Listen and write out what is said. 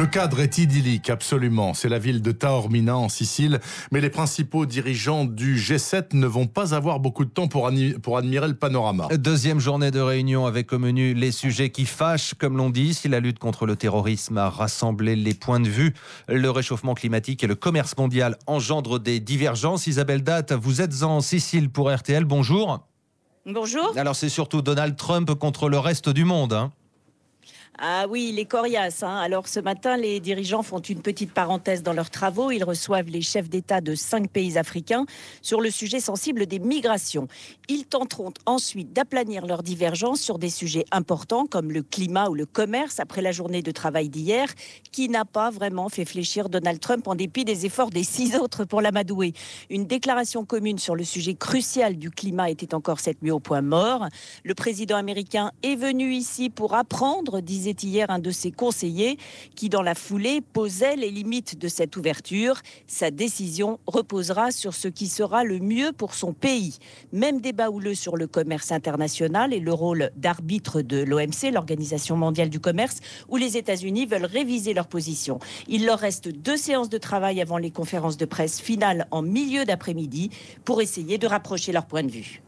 Le cadre est idyllique, absolument. C'est la ville de Taormina en Sicile, mais les principaux dirigeants du G7 ne vont pas avoir beaucoup de temps pour admirer le panorama. Deuxième journée de réunion avec au menu les sujets qui fâchent, comme l'on dit. Si la lutte contre le terrorisme a rassemblé les points de vue, le réchauffement climatique et le commerce mondial engendrent des divergences. Isabelle Datte, vous êtes en Sicile pour RTL. Bonjour. Bonjour. Alors c'est surtout Donald Trump contre le reste du monde, hein. Ah oui, il est coriace. Alors ce matin, les dirigeants font une petite parenthèse dans leurs travaux. Ils reçoivent les chefs d'État de 5 pays africains sur le sujet sensible des migrations. Ils tenteront ensuite d'aplanir leurs divergences sur des sujets importants comme le climat ou le commerce après la journée de travail d'hier, qui n'a pas vraiment fait fléchir Donald Trump en dépit des efforts des 6 autres pour l'amadouer. Une déclaration commune sur le sujet crucial du climat était encore cette nuit au point mort. Le président américain est venu ici pour apprendre, disait hier un de ses conseillers, qui dans la foulée posait les limites de cette ouverture. Sa décision reposera sur ce qui sera le mieux pour son pays. Même débat houleux sur le commerce international et le rôle d'arbitre de l'OMC, l'Organisation mondiale du commerce, où les États-Unis veulent réviser leur position. Il leur reste 2 séances de travail avant les conférences de presse finales en milieu d'après-midi pour essayer de rapprocher leur point de vue.